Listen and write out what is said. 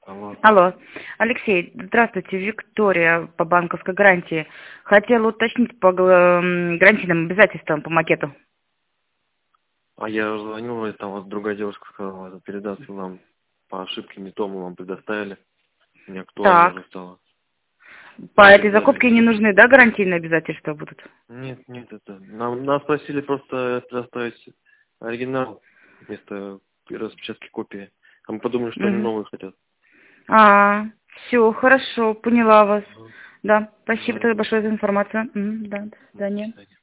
Алло. Алло. Алексей, здравствуйте, Виктория по банковской гарантии. Хотела уточнить по гарантийным обязательствам по макету. А я звонил, и там вот другая девушка сказала, передаться вам по ошибке не то мы вам предоставили. Не актуально уже Так. стало. По этой Передали. закупке не нужны, да, гарантийные обязательства будут? Нет, это. Нас просили просто предоставить оригинал вместо распечатки копии. А мы подумали, что они Угу. новые хотят. Все, хорошо, поняла вас. Ага. Да, спасибо Да, тогда большое за информацию. Да, до до свидания. свидания.